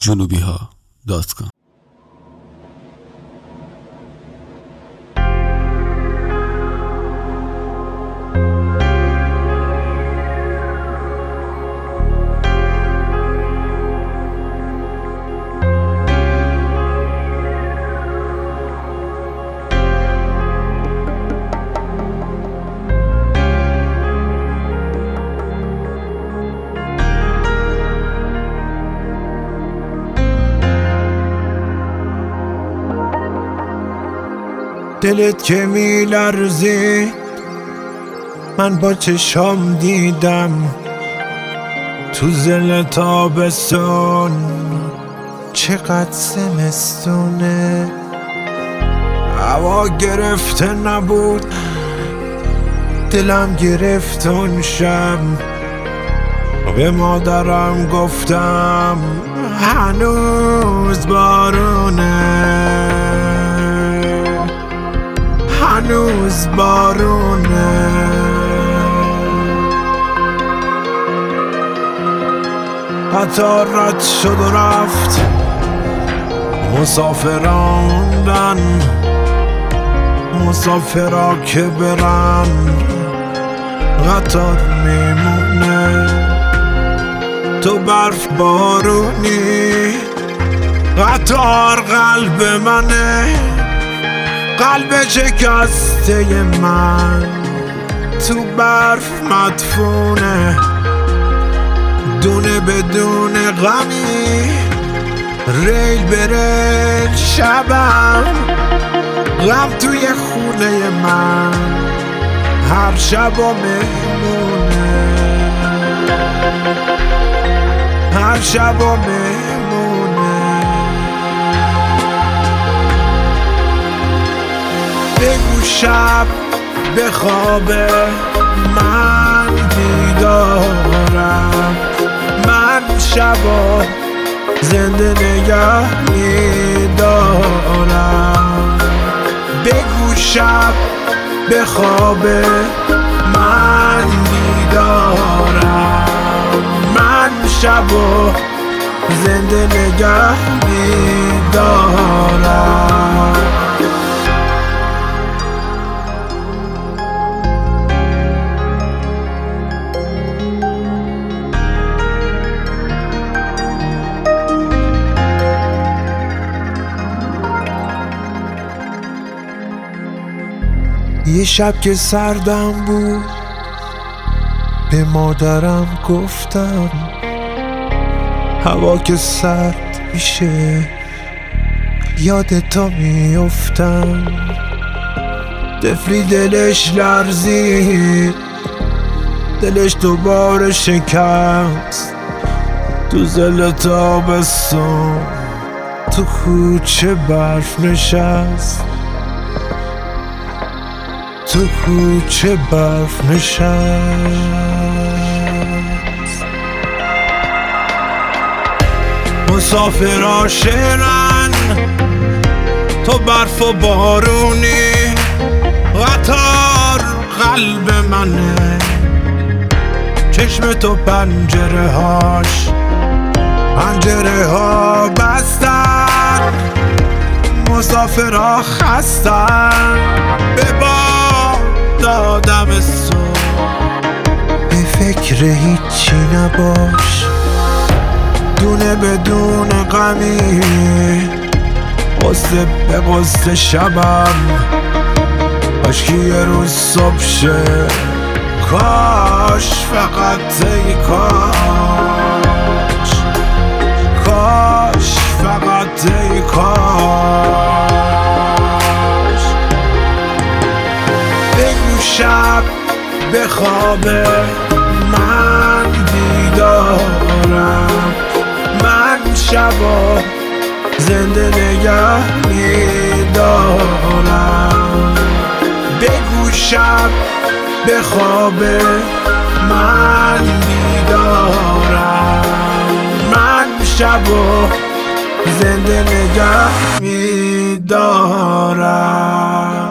junubiha.com. دلت که میلرزید من با چشام دیدم تو زل تابستون چقدر زمستونه. هوا گرفته نبود دلم گرفت اون شب، به مادرم گفتم هنوز بارونه، هنوز بارونه. قطار رد شد و رفت، مسافراندن مسافرا که برن قطار میمونه. تو برف بارونی قطار قلب منه، قلب شکسته من تو برف مدفونه. دونه بدون غمی ریل بره شبم، غم توی خونه من هر شب و مهمونه، هر شب و مهمونه. بگو شب به خوابه من بیدارم، من شبا زنده نگه میدارم. بگو شب به خوابه من بیدارم، من شبا زنده نگه میدارم. یه شب که سردم بود به مادرم گفتم هوا که سرد میشه یاد تو میافتم. طفلی دلش لرزید، دلش دوباره شکست تو زل تابستون تو کوچه برف نشست، تو کوچه برف نشست. مسافرها شعرن تو برف و بارونی، قطار قلب منه چشم تو پنجره هاش، پنجره ها بستن مسافرها خستن. به دادم صبح به فکر هیچی نباش، دونه بدون غمی قصه به قصه شبم. کاش که یه روز صبح شه، کاش فقط ای کاش، کاش فقط ای کاش. بگو شب به خوابه من بیدارم، من شبا زنده نگه میدارم. بگو شب به خوابه من بیدارم، من شبا زنده نگه میدارم.